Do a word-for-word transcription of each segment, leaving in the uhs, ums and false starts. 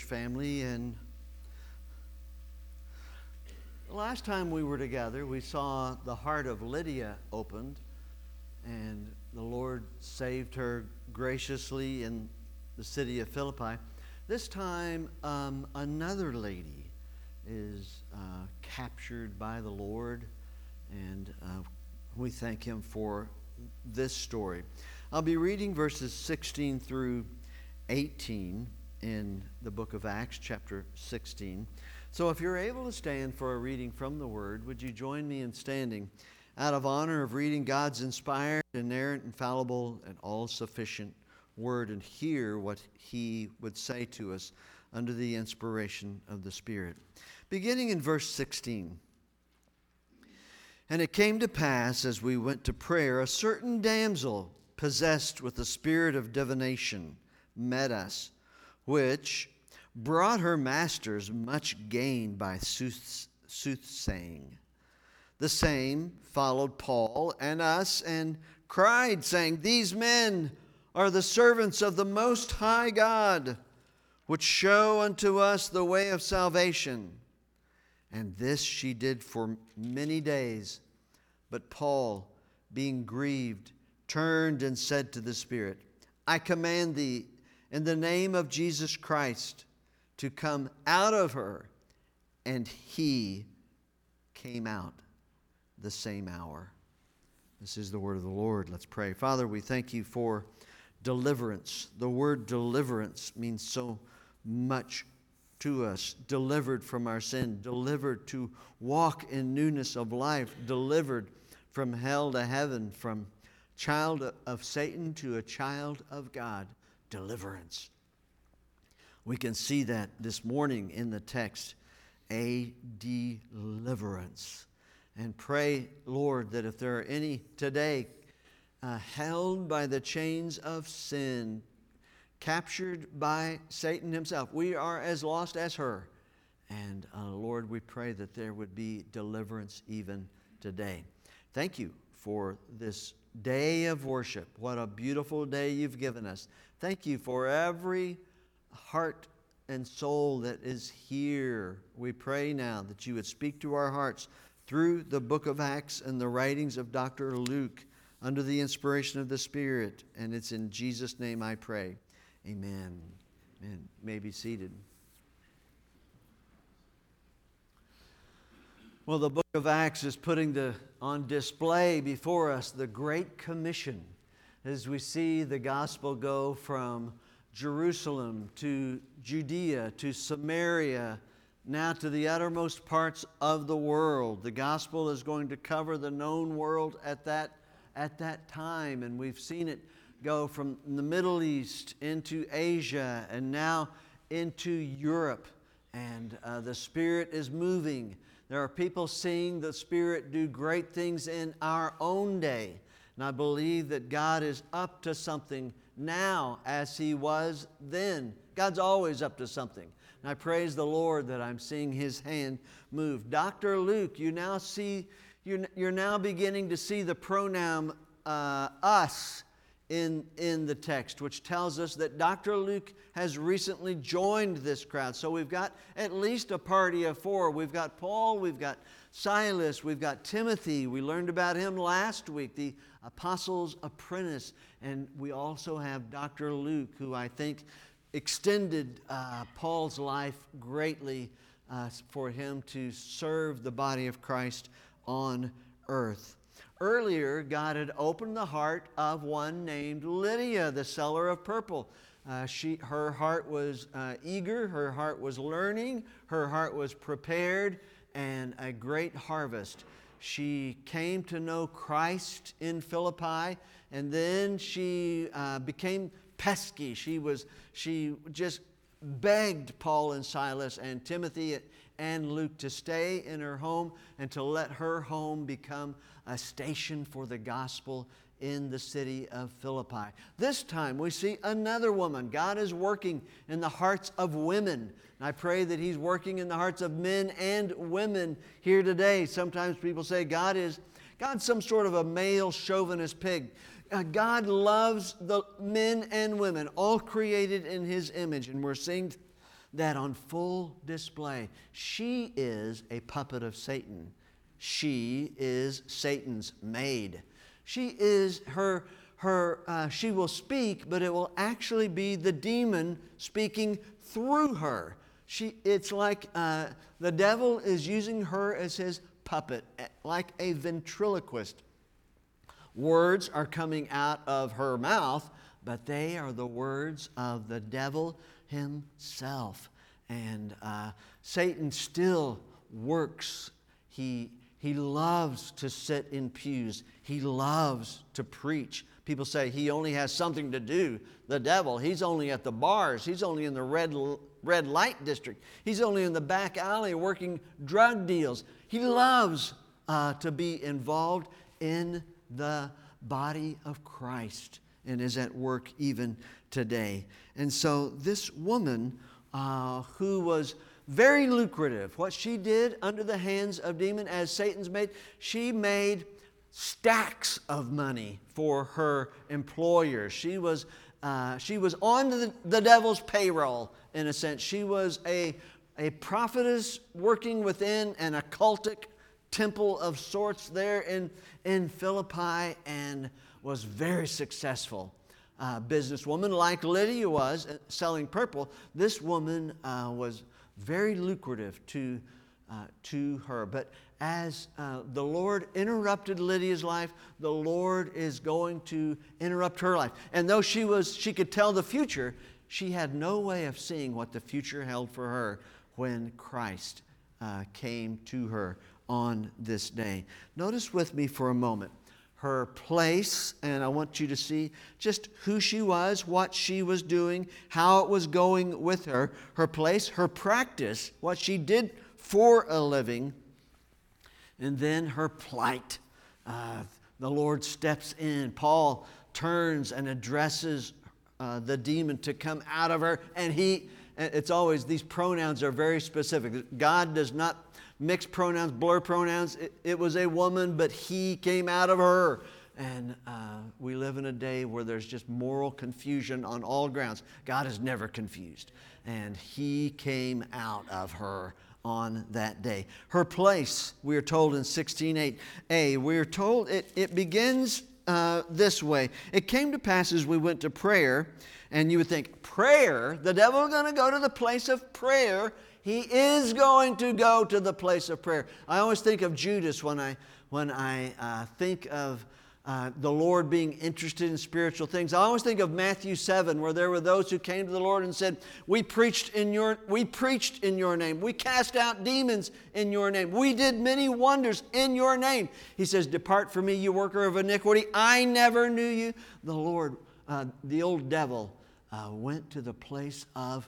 family. And last time we were together, we saw the heart of Lydia opened, and the Lord saved her graciously in the city of Philippi. This time, um, another lady is uh, captured by the Lord, and uh, we thank Him for this story. I'll be reading verses sixteen through eighteen in the book of Acts, chapter sixteen. So if you're able to stand for a reading from the Word, would you join me in standing out of honor of reading God's inspired, inerrant, infallible, and all-sufficient Word, and hear what He would say to us under the inspiration of the Spirit. Beginning in verse sixteen. And it came to pass, as we went to prayer, a certain damsel possessed with the spirit of divination met us, which brought her masters much gain by sooth- soothsaying. The same followed Paul and us, and cried, saying, These men are the servants of the Most High God, which show unto us the way of salvation. And this she did for many days. But Paul, being grieved, turned and said to the Spirit, I command thee, in the name of Jesus Christ, to come out of her. And he came out the same hour. This is the word of the Lord. Let's pray. Father, we thank you for deliverance. The word deliverance means so much to us. Delivered from our sin, delivered to walk in newness of life, delivered from hell to heaven, from child of Satan to a child of God. Deliverance. We can see that this morning in the text, a deliverance. And pray, Lord, that if there are any today uh, held by the chains of sin, captured by Satan himself, we are as lost as her. And uh, Lord, we pray that there would be deliverance even today. Thank you for this day of worship. What a beautiful day you've given us. Thank you for every heart and soul that is here. We pray now that you would speak to our hearts through the book of Acts and the writings of Doctor Luke under the inspiration of the Spirit. And it's in Jesus' name I pray. Amen. Amen. You may be seated. Well, the book of Acts is putting the, on display before us the Great Commission as we see the gospel go from Jerusalem to Judea to Samaria, now to the uttermost parts of the world. The gospel is going to cover the known world at that, at that time, and we've seen it go from the Middle East into Asia and now into Europe. And uh, the Spirit is moving. There are people seeing the Spirit do great things in our own day. And I believe that God is up to something now as He was then. God's always up to something. And I praise the Lord that I'm seeing His hand move. Doctor Luke, you now see, you're, you're now beginning to see the pronoun uh, us in, in the text, which tells us that Doctor Luke has recently joined this crowd. So we've got at least a party of four. We've got Paul, we've got Silas, we've got Timothy. We learned about him last week, the apostle's apprentice. And we also have Doctor Luke, who I think extended uh, Paul's life greatly uh, for him to serve the body of Christ on earth. Earlier, God had opened the heart of one named Lydia, the seller of purple. Uh, she, her heart was uh, eager, her heart was learning, her heart was prepared, and a great harvest. She came to know Christ in Philippi, and then she uh, became pesky. She was, she just begged Paul and Silas and Timothy and Luke to stay in her home and to let her home become a station for the gospel in the city of Philippi. This time we see another woman. God is working in the hearts of women. And I pray that He's working in the hearts of men and women here today. Sometimes people say God is God's some sort of a male chauvinist pig. Uh, God loves the men and women, all created in His image. And we're seeing that on full display, she is a puppet of Satan. She is Satan's maid. She is her, her uh, she will speak, but it will actually be the demon speaking through her. She, it's like uh, the devil is using her as his puppet, like a ventriloquist. Words are coming out of her mouth, but they are the words of the devil himself. And uh, Satan still works. He, he loves to sit in pews. He loves to preach. People say he only has something to do. The devil, he's only at the bars. He's only in the red, red light district. He's only in the back alley working drug deals. He loves uh, to be involved in the body of Christ and is at work even today. And so this woman uh, who was very lucrative, what she did under the hands of demon as Satan's maid, she made stacks of money for her employers. She was uh, she was on the, the devil's payroll in a sense. She was a, a prophetess working within an occultic temple of sorts there in, in Philippi, and was very successful uh, businesswoman like Lydia was uh, selling purple. This woman uh, was very lucrative to, uh, to her. But as uh, the Lord interrupted Lydia's life, the Lord is going to interrupt her life. And though she was, she could tell the future, she had no way of seeing what the future held for her when Christ uh, came to her on this day. Notice with me for a moment her place, and I want you to see just who she was, what she was doing, how it was going with her, her place, her practice, what she did for a living, and then her plight. Uh, the Lord steps in. Paul turns and addresses uh, the demon to come out of her, and he, it's always, these pronouns are very specific. God does not mixed pronouns, blur pronouns. It, it was a woman, but he came out of her. And uh, we live in a day where there's just moral confusion on all grounds. God is never confused. And he came out of her on that day. Her place, we are told in sixteen eight a, we are told it, it begins uh, this way. It came to pass as we went to prayer, and you would think, prayer? The devil is going to go to the place of prayer? He is going to go to the place of prayer. I always think of Judas when I, when I uh, think of uh, the Lord being interested in spiritual things. I always think of Matthew seven, where there were those who came to the Lord and said, we preached in your, we preached in your name. We cast out demons in your name. We did many wonders in your name. He says, depart from me, you worker of iniquity. I never knew you. The Lord, uh, the old devil, uh, went to the place of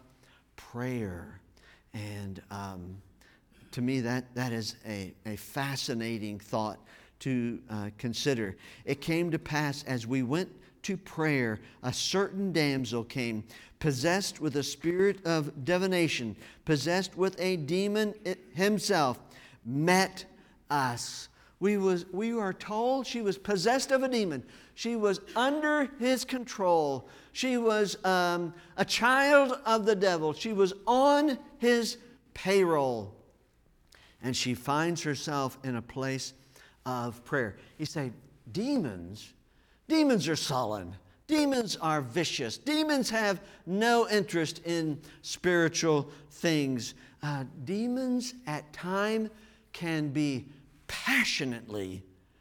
prayer. And um, to me, that, that is a, a fascinating thought to uh, consider. It came to pass as we went to prayer, a certain damsel came, possessed with a spirit of divination, possessed with a demon himself, met us. We, was, we are told she was possessed of a demon. She was under his control. She was um, a child of the devil. She was on his payroll. And she finds herself in a place of prayer. You say, demons? Demons are sullen. Demons are vicious. Demons have no interest in spiritual things. Uh, demons at times can be passionately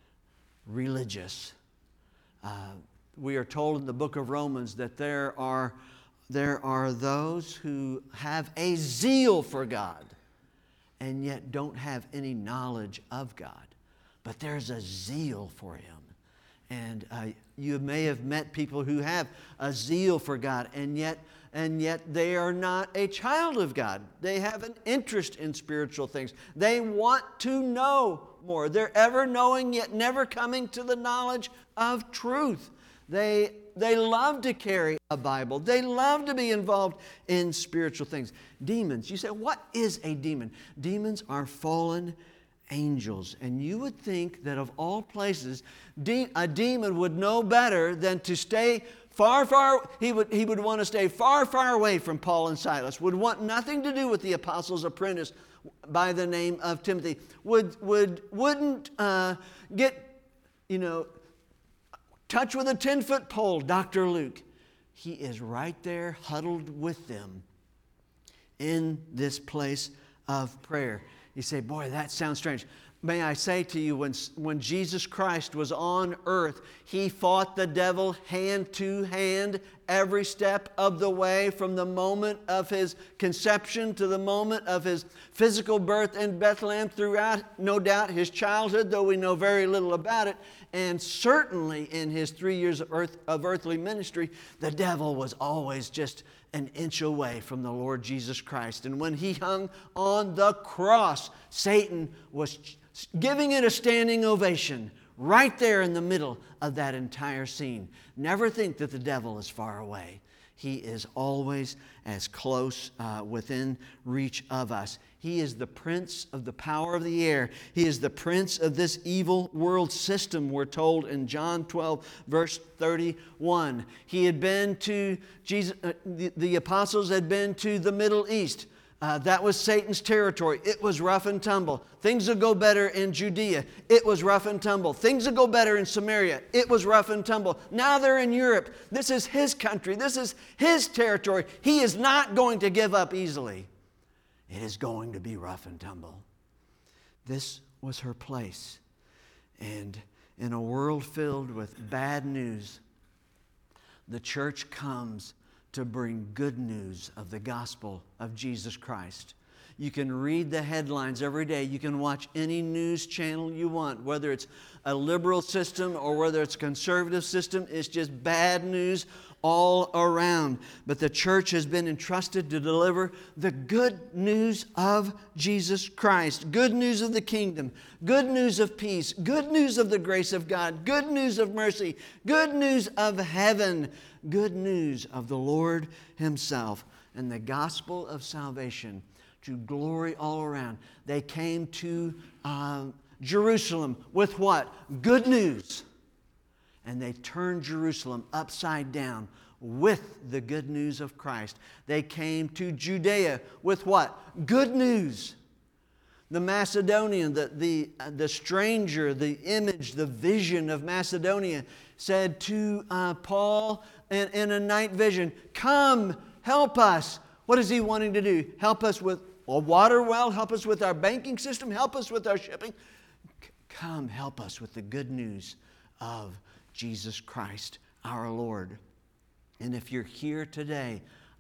religious. Uh, we are told in the book of Romans that there are, there are those who have a zeal for God and yet don't have any knowledge of God. But there's a zeal for Him. And uh, you may have met people who have a zeal for God, and yet, and yet they are not a child of God. They have an interest in spiritual things. They want to know more. They're ever knowing, yet never coming to the knowledge of truth. They, they love to carry a Bible. They love to be involved in spiritual things. Demons. You say, what is a demon? Demons are fallen angels. And you would think that of all places, de- a demon would know better than to stay Far, far, he would, he would want to stay far, far away from Paul and Silas, would want nothing to do with the apostles' apprentice by the name of Timothy, would, would, wouldn't uh, get, you know, touch with a ten-foot pole, Doctor Luke. He is right there huddled with them in this place of prayer. You say, boy, that sounds strange. May I say to you, when, when Jesus Christ was on earth, He fought the devil hand to hand every step of the way, from the moment of His conception to the moment of His physical birth in Bethlehem, throughout, no doubt, His childhood, though we know very little about it, and certainly in His three years of, earth, of earthly ministry, the devil was always just an inch away from the Lord Jesus Christ. And when He hung on the cross, Satan was giving it a standing ovation right there in the middle of that entire scene. Never think that the devil is far away. He is always as close uh, within reach of us. He is the prince of the power of the air. He is the prince of this evil world system, we're told in John twelve, verse thirty-one. He had been to, Jesus, uh, the, the apostles had been to the Middle East. Uh, that was Satan's territory. It was rough and tumble. Things would go better in Judea. It was rough and tumble. Things would go better in Samaria. It was rough and tumble. Now they're in Europe. This is His country. This is His territory. He is not going to give up easily. It is going to be rough and tumble. This was her place. And in a world filled with bad news, the church comes to bring good news of the gospel of Jesus Christ. You can read the headlines every day. You can watch any news channel you want, whether it's a liberal system or whether it's a conservative system. It's just bad news all around. But the church has been entrusted to deliver the good news of Jesus Christ, good news of the kingdom, good news of peace, good news of the grace of God, good news of mercy, good news of heaven, good news of the Lord Himself, and the gospel of salvation to glory all around. They came to uh, Jerusalem with what? Good news. And they turned Jerusalem upside down with the good news of Christ. They came to Judea with what? Good news. The Macedonian, the, the, uh, the stranger, the image, the vision of Macedonia said to uh, Paul in, in a night vision, come, help us. What is he wanting to do? Help us with a water well? Help us with our banking system? Help us with our shipping? C- come, help us with the good news of Jesus Christ, our Lord. And if you're here today,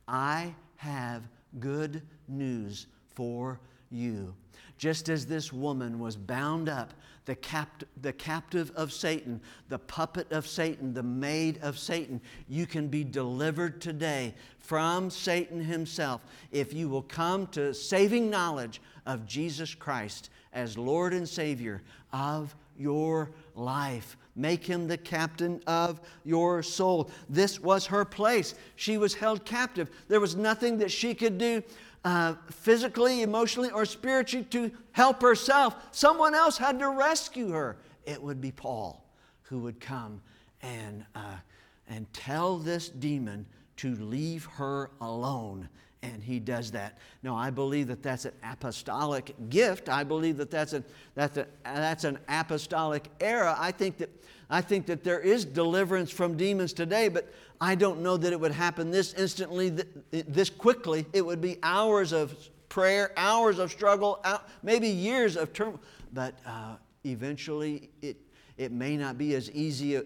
I have good news for you. Just as this woman was bound up, the, capt- the captive of Satan, the puppet of Satan, the maid of Satan, you can be delivered today from Satan himself if you will come to saving knowledge of Jesus Christ as Lord and Savior of your life. Make Him the captain of your soul. This was her place. She was held captive. There was nothing that she could do uh, physically, emotionally, or spiritually to help herself. Someone else had to rescue her. It would be Paul who would come and, uh, and tell this demon to leave her alone. And he does that. Now, I believe that that's an apostolic gift. I believe that that's, a, that's, a, that's an apostolic era. I think that I think that there is deliverance from demons today, but I don't know that it would happen this instantly, this quickly. It would be hours of prayer, hours of struggle, maybe years of turmoil. But uh, eventually, it it may not be as easy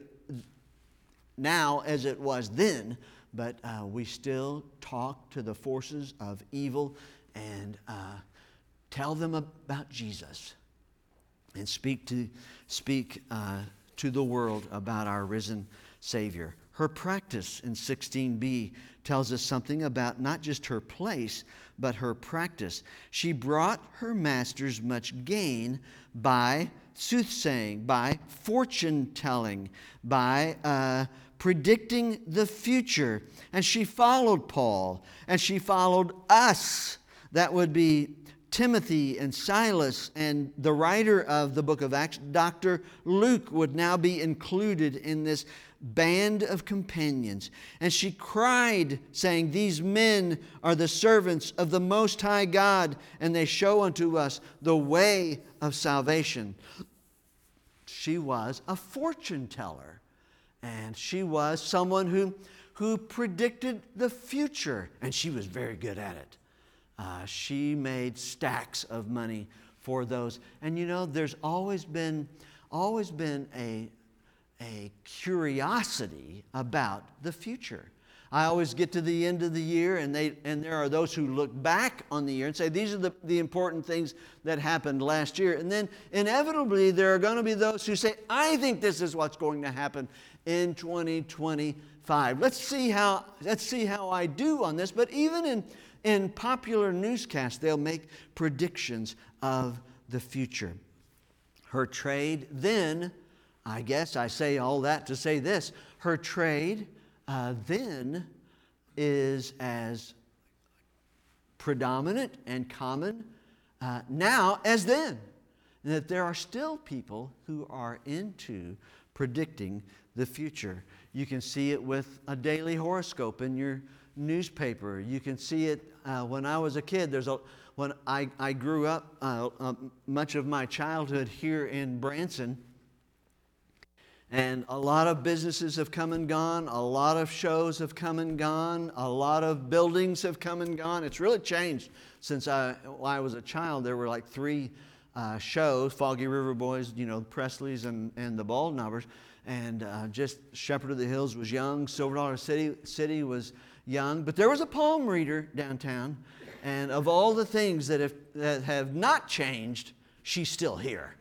now as it was then. But uh, we still talk to the forces of evil and uh, tell them about Jesus and speak to speak uh, to the world about our risen Savior. Her practice in sixteen b tells us something about not just her place, but her practice. She brought her masters much gain by soothsaying, by fortune-telling, by uh, predicting the future. And she followed Paul, and she followed us. That would be Timothy and Silas and the writer of the book of Acts, Doctor Luke, would now be included in this band of companions. And she cried, saying, "These men are the servants of the Most High God, and they show unto us the way of salvation." She was a fortune teller, and she was someone who, who predicted the future, and she was very good at it. Uh, she made stacks of money for those. And you know, there's always been, always been a a curiosity about the future. I always get to the end of the year, and they and there are those who look back on the year and say, these are the, the important things that happened last year. And then inevitably there are going to be those who say, I think this is what's going to happen in twenty twenty-five. Let's see how let's see how I do on this. But even in, in popular newscasts, they'll make predictions of the future. Her trade then, I guess I say all that to say this, her trade uh, then is as predominant and common uh, now as then. And that there are still people who are into predicting the future. You can see it with a daily horoscope in your newspaper. You can see it uh, when I was a kid. There's a when I, I grew up, uh, uh, much of my childhood here in Branson. And a lot of businesses have come and gone. A lot of shows have come and gone. A lot of buildings have come and gone. It's really changed since I, when I was a child. There were like three uh, shows, Foggy River Boys, you know, Presley's and, and the Baldknobbers. And uh, just Shepherd of the Hills was young. Silver Dollar City, City was young. But there was a palm reader downtown. And of all the things that have, that have not changed, she's still here.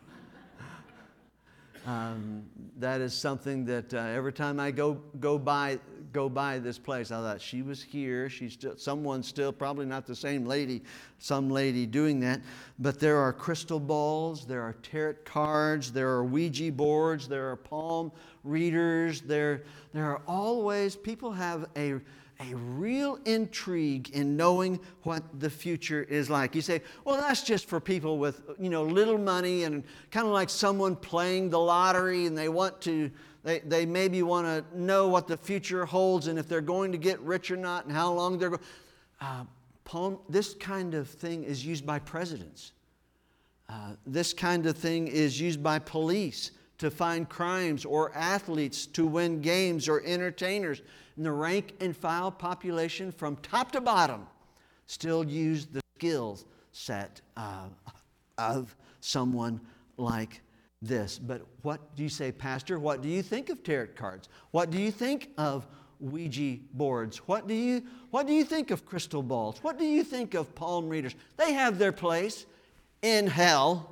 Um, that is something that uh, every time I go go by go by this place, I thought she was here. She's still someone still, probably not the same lady, some lady doing that. But there are crystal balls, there are tarot cards, there are Ouija boards, there are palm readers. There there are always people have a a real intrigue in knowing what the future is like. You say, well, that's just for people with, you know, little money and kind of like someone playing the lottery, and they want to, they, they maybe want to know what the future holds and if they're going to get rich or not and how long they're going. Uh, palm, this kind of thing is used by presidents. Uh, this kind of thing is used by police to find crimes, or athletes to win games, or entertainers. And the rank and file population from top to bottom still use the skill set uh, of someone like this. But what do you say, Pastor? What do you think of tarot cards? What do you think of Ouija boards? What do you, what do you think of crystal balls? What do you think of palm readers? They have their place in hell.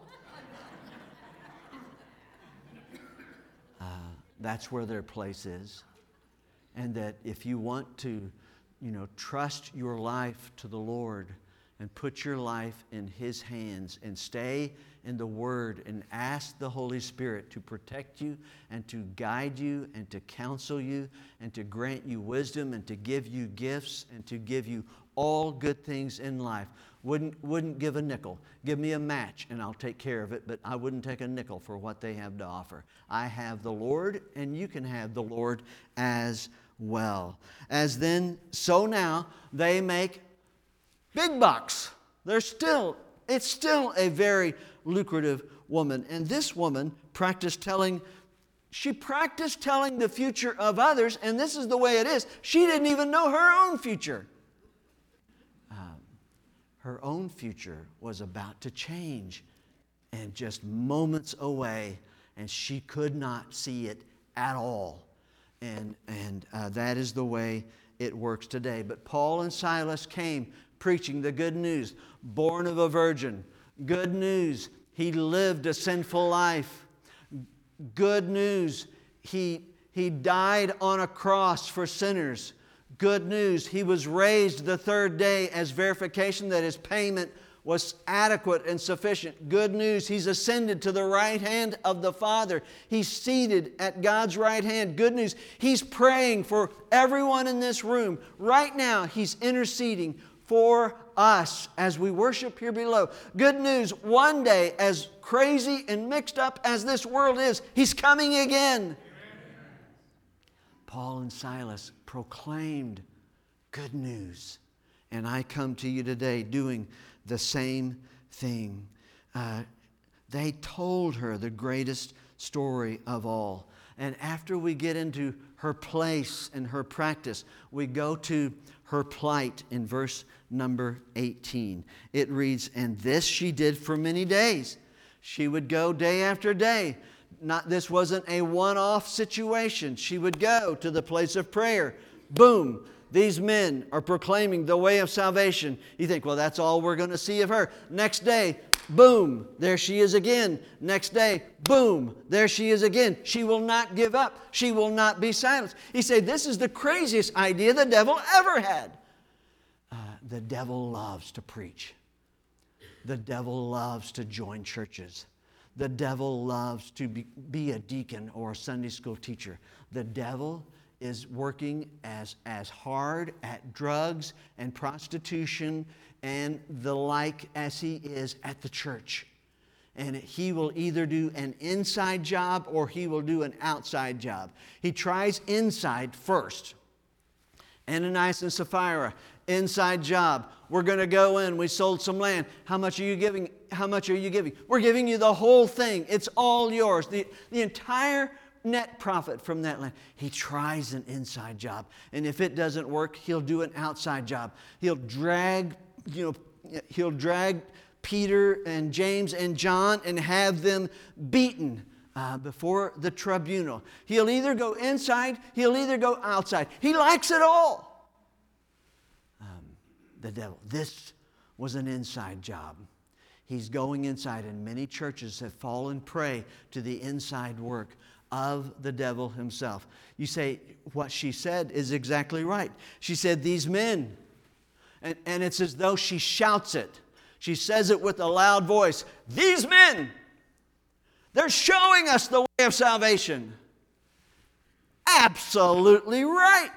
uh, that's where their place is. And that if you want to, you know, trust your life to the Lord and put your life in His hands and stay in the Word and ask the Holy Spirit to protect you and to guide you and to counsel you and to grant you wisdom and to give you gifts and to give you all good things in life. Wouldn't, wouldn't give a nickel. Give me a match and I'll take care of it, but I wouldn't take a nickel for what they have to offer. I have the Lord, and you can have the Lord as well. As then, so now, they make big bucks. They're still, it's still a very lucrative woman. And this woman practiced telling, she practiced telling the future of others, and this is the way it is. She didn't even know her own future. Her own future was about to change and just moments away, and she could not see it at all. And, and uh, that is the way it works today. But Paul and Silas came preaching the good news, born of a virgin. Good news, he lived a sinful life. Good news, he, he died on a cross for sinners. Good news, he was raised the third day as verification that his payment was adequate and sufficient. Good news, he's ascended to the right hand of the Father. He's seated at God's right hand. Good news, he's praying for everyone in this room. Right now, he's interceding for us as we worship here below. Good news, one day, as crazy and mixed up as this world is, He's coming again. Amen. Paul and Silas proclaimed good news. And I come to you today doing the same thing. Uh, they told her the greatest story of all. And after we get into her place and her practice, we go to her plight in verse number eighteen. It reads, "And this she did for many days." She would go day after day. Not, this wasn't a one-off situation. She would go to the place of prayer. Boom. These men are proclaiming the way of salvation. You think, well, that's all we're going to see of her. Next day, boom, there she is again. Next day, boom, there she is again. She will not give up. She will not be silenced. He said, this is the craziest idea the devil ever had. Uh, the devil loves to preach. The devil loves to join churches. The devil loves to be, be a deacon or a Sunday school teacher. The devil is working as, as hard at drugs and prostitution and the like as he is at the church. And he will either do an inside job or he will do an outside job. He tries inside first. Ananias and Sapphira, inside job. We're going to go in. We sold some land. How much are you giving? How much are you giving? We're giving you the whole thing. It's all yours. The, the entire net profit from that land. He tries an inside job. And if it doesn't work, he'll do an outside job. He'll drag, you know, he'll drag Peter and James and John and have them beaten uh, before the tribunal. He'll either go inside, he'll either go outside. He likes it all. Um, the devil. This was an inside job. He's going inside, and many churches have fallen prey to the inside work of the devil himself. You say, what she said is exactly right. She said, these men, and, and it's as though she shouts it. She says it with a loud voice. These men, they're showing us the way of salvation. Absolutely right.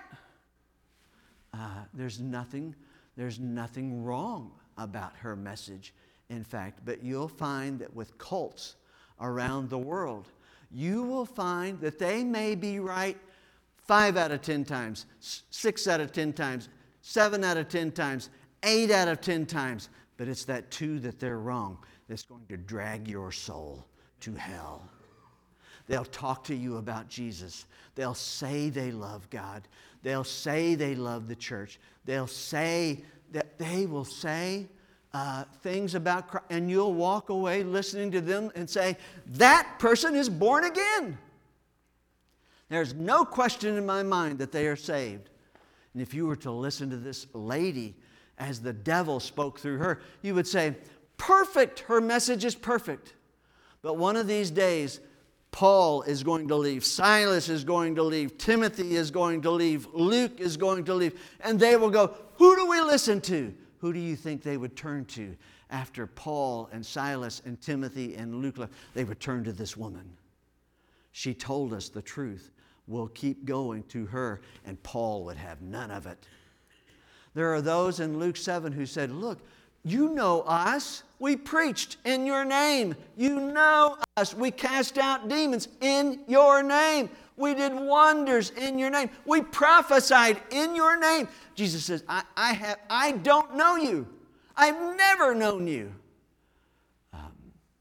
Uh, there's nothing, there's nothing wrong about her message, in fact. But you'll find that with cults around the world, you will find that they may be right five out of ten times, six out of ten times, seven out of ten times, eight out of ten times. But it's that two that they're wrong that's going to drag your soul to hell. They'll talk to you about Jesus. They'll say they love God. They'll say they love the church. They'll say that they will say Uh, things about Christ, and you'll walk away listening to them and say, that person is born again. There's no question in my mind that they are saved. And if you were to listen to this lady as the devil spoke through her, you would say, perfect, her message is perfect. But one of these days, Paul is going to leave, Silas is going to leave, Timothy is going to leave, Luke is going to leave, and they will go, who do we listen to? Who do you think they would turn to after Paul and Silas and Timothy and Luke left? They would turn to this woman. She told us the truth. We'll keep going to her, and Paul would have none of it. There are those in Luke seven who said, look, you know us. We preached in your name. You know us. We cast out demons in your name. We did wonders in your name. We prophesied in your name. Jesus says, I, I, have, I don't know you. I've never known you. Um,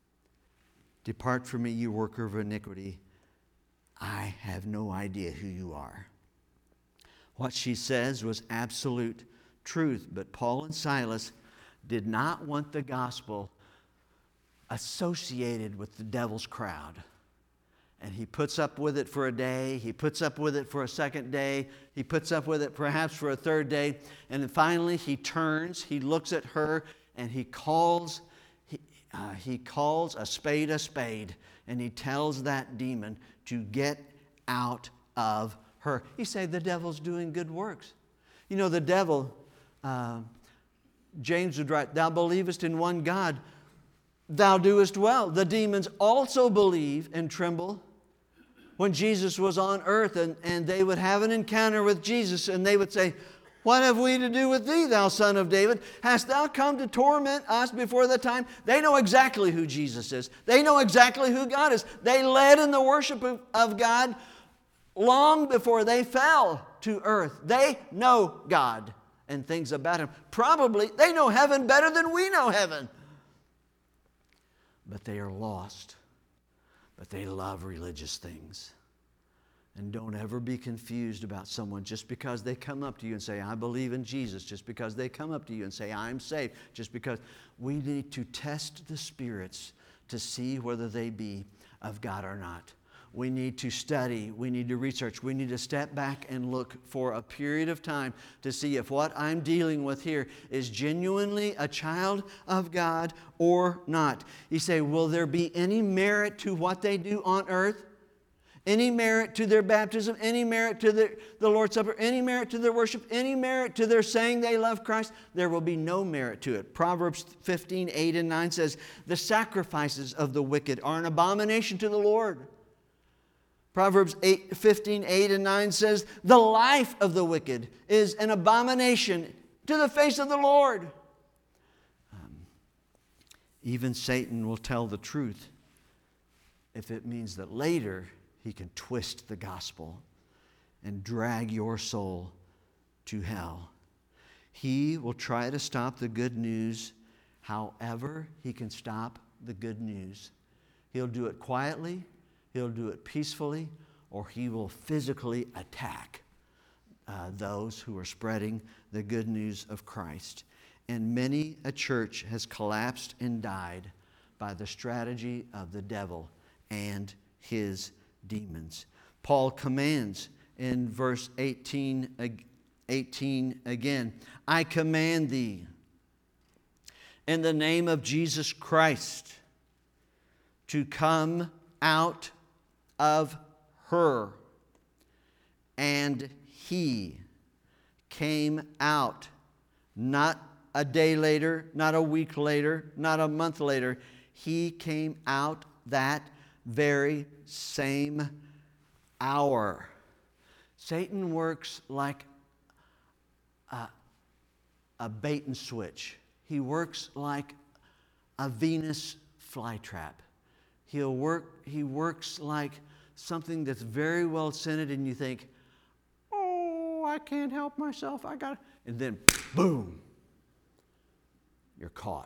Depart from me, you worker of iniquity. I have no idea who you are. What she says was absolute truth. But Paul and Silas did not want the gospel associated with the devil's crowd. And he puts up with it for a day. He puts up with it for a second day. He puts up with it perhaps for a third day. And then finally he turns, he looks at her, and he calls, he, uh, he calls a spade a spade. And he tells that demon to get out of her. You say the devil's doing good works. You know, the devil, uh, James would write, thou believest in one God, thou doest well. The demons also believe and tremble. When Jesus was on earth and, and they would have an encounter with Jesus and they would say, What have we to do with thee, thou son of David? Hast thou come to torment us before the time? They know exactly who Jesus is. They know exactly who God is. They led in the worship of, of God long before they fell to earth. They know God and things about Him. Probably they know heaven better than we know heaven. But they are lost. But they love religious things. And don't ever be confused about someone just because they come up to you and say, I believe in Jesus, just because they come up to you and say, I'm saved, just because. We need to test the spirits to see whether they be of God or not. We need to study, we need to research, we need to step back and look for a period of time to see if what I'm dealing with here is genuinely a child of God or not. You say, will there be any merit to what they do on earth? Any merit to their baptism, any merit to the, the Lord's Supper, any merit to their worship, any merit to their saying they love Christ? There will be no merit to it. Proverbs fifteen, eight and nine says, the sacrifices of the wicked are an abomination to the Lord. Proverbs fifteen, eight and nine says, the life of the wicked is an abomination to the face of the Lord. Um, even Satan will tell the truth if it means that later he can twist the gospel and drag your soul to hell. He will try to stop the good news however he can stop the good news. He'll do it quietly, he'll do it peacefully, or he will physically attack uh, those who are spreading the good news of Christ. And many a church has collapsed and died by the strategy of the devil and his demons. Paul commands in verse eighteen, eighteen again, I command thee in the name of Jesus Christ to come out of her. And he came out, not a day later, not a week later, not a month later. He came out that very same hour. Satan works like a, a bait and switch. He works like a Venus flytrap. He'll work, he works like something that's very well scented, and you think, oh, I can't help myself. I got, and then boom, you're caught.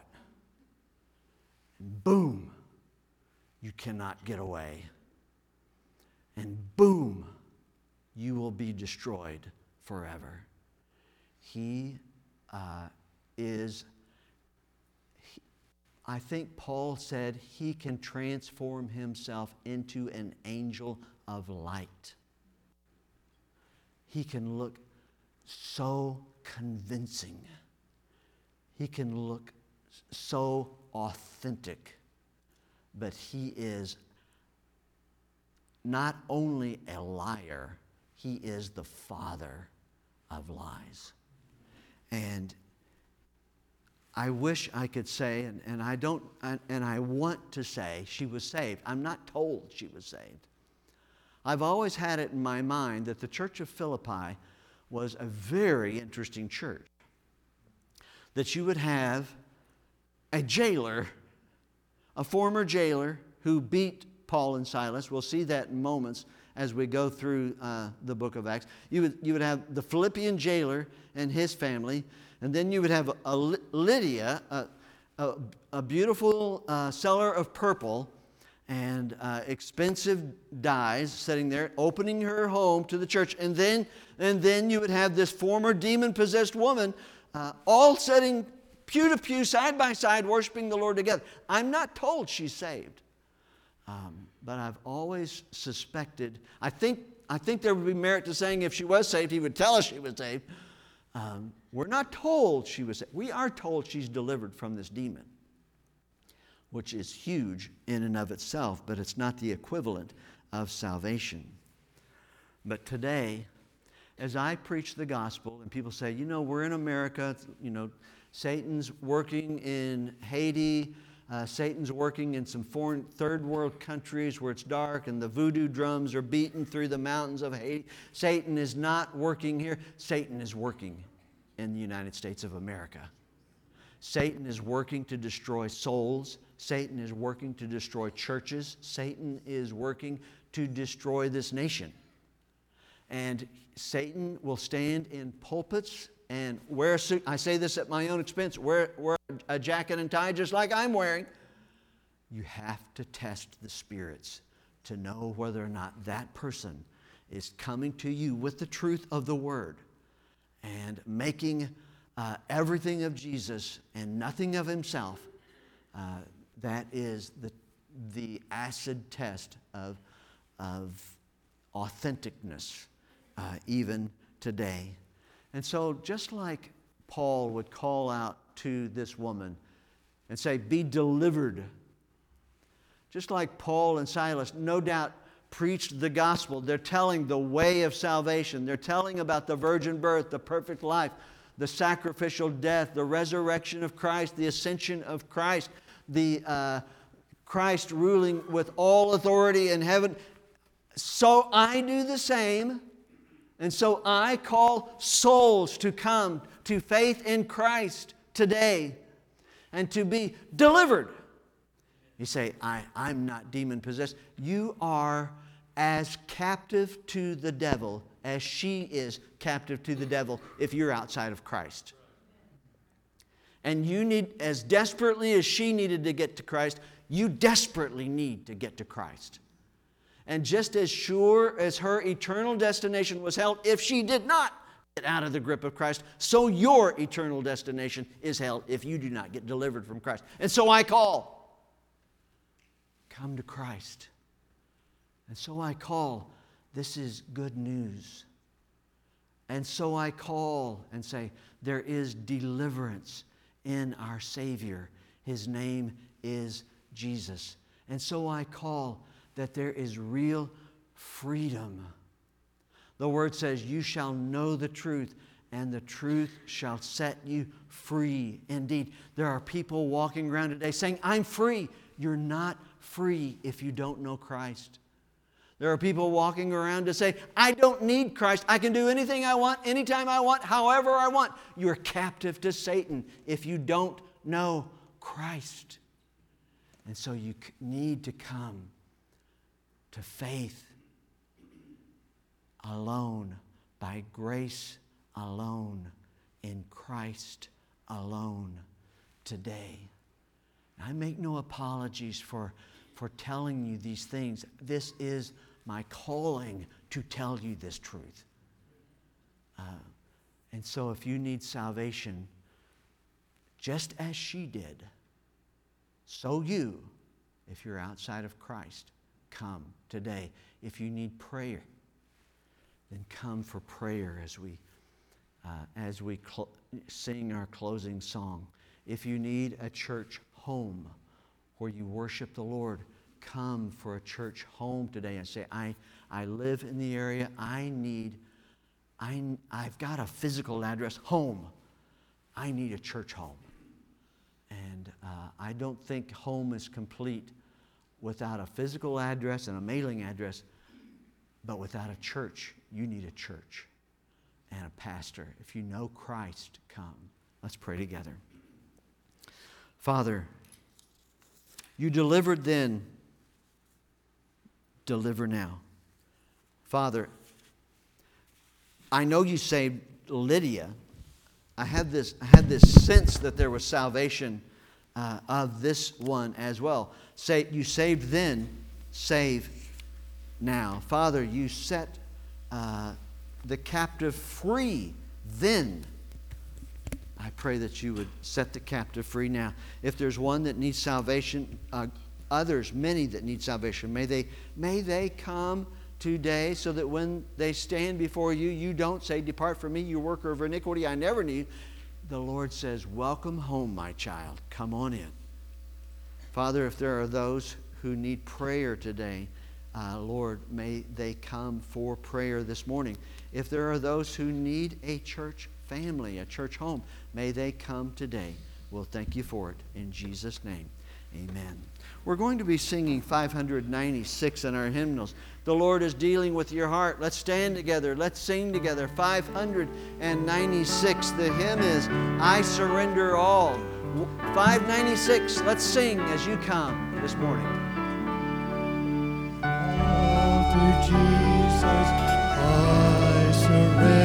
And boom, you cannot get away. And boom, you will be destroyed forever. He uh, is, he, I think Paul said he can transform himself into an angel of light. He can look so convincing. He can look so authentic. But he is not only a liar, he is the father of lies. And I wish I could say, and, and I don't, and I want to say she was saved. I'm not told she was saved. I've always had it in my mind that the Church of Philippi was a very interesting church. That you would have a jailer, a former jailer who beat Paul and Silas. We'll see that in moments as we go through uh, the book of Acts. You would, you would have the Philippian jailer and his family, and then you would have a, a Lydia, a, a, a beautiful uh, seller of purple and uh, expensive dyes sitting there, opening her home to the church. And then, and then you would have this former demon-possessed woman uh, all sitting pew to pew, side by side, worshiping the Lord together. I'm not told she's saved. Um, but I've always suspected, I think, I think there would be merit to saying if she was saved, he would tell us she was saved. Um, we're not told she was saved. We are told she's delivered from this demon, which is huge in and of itself, but it's not the equivalent of salvation. But today, as I preach the gospel and people say, you know, we're in America, you know, Satan's working in Haiti, Uh, Satan's working in some foreign third world countries where it's dark and the voodoo drums are beaten through the mountains of Haiti. Satan is not working here. Satan is working in the United States of America. Satan is working to destroy souls. Satan is working to destroy churches. Satan is working to destroy this nation. And Satan will stand in pulpits and wear a suit. I say this at my own expense. Wear, wear a jacket and tie just like I'm wearing. You have to test the spirits to know whether or not that person is coming to you with the truth of the Word and making uh, everything of Jesus and nothing of himself. Uh, that is the, the acid test of, of authenticness, uh, even today. And so just like Paul would call out to this woman and say, be delivered. Just like Paul and Silas no doubt preached the gospel. They're telling the way of salvation. They're telling about the virgin birth, the perfect life, the sacrificial death, the resurrection of Christ, the ascension of Christ, the uh, Christ ruling with all authority in heaven. So I do the same. And so I call souls to come to faith in Christ today and to be delivered. You say, I, I'm not demon-possessed. You are as captive to the devil as she is captive to the devil if you're outside of Christ. And you need, as desperately as she needed to get to Christ, you desperately need to get to Christ. And just as sure as her eternal destination was held if she did not get out of the grip of Christ, so your eternal destination is held if you do not get delivered from Christ. And so I call, come to Christ. And so I call, this is good news. And so I call and say, there is deliverance in our Savior. His name is Jesus. And so I call that there is real freedom. The Word says, you shall know the truth, and the truth shall set you free. Indeed, there are people walking around today saying, I'm free. You're not free if you don't know Christ. There are people walking around to say, I don't need Christ. I can do anything I want, anytime I want, however I want. You're captive to Satan if you don't know Christ. And so you need to come to faith alone, by grace alone, in Christ alone today. I make no apologies for, for telling you these things. This is my calling to tell you this truth. Uh, and so if you need salvation, just as she did, so you, if you're outside of Christ, come today. If you need prayer, then come for prayer as we, uh, as we cl- sing our closing song. If you need a church home where you worship the Lord, come for a church home today and say, I, I live in the area. I need, I, I've got a physical address, home. I need a church home. And uh, I don't think home is complete without a physical address and a mailing address, but without a church. You need a church and a pastor. If you know Christ, come. Let's pray together. Father, you delivered then, deliver now. Father, I know you saved Lydia. I had this, I had this sense that there was salvation uh, of this one as well. Say, you saved then, save now. Father, you set uh, the captive free then. I pray that you would set the captive free now. If there's one that needs salvation, uh, others, many that need salvation, may they, may they come today so that when they stand before you, you don't say, depart from me, you worker of iniquity, I never knew you. The Lord says, welcome home, my child. Come on in. Father, if there are those who need prayer today, uh, Lord, may they come for prayer this morning. If there are those who need a church family, a church home, may they come today. We'll thank you for it in Jesus' name. Amen. We're going to be singing five hundred ninety-six in our hymnals. The Lord is dealing with your heart. Let's stand together. Let's sing together. five hundred ninety-six. The hymn is, I Surrender All. five ninety-six. Let's sing as you come this morning. All to Jesus I surrender.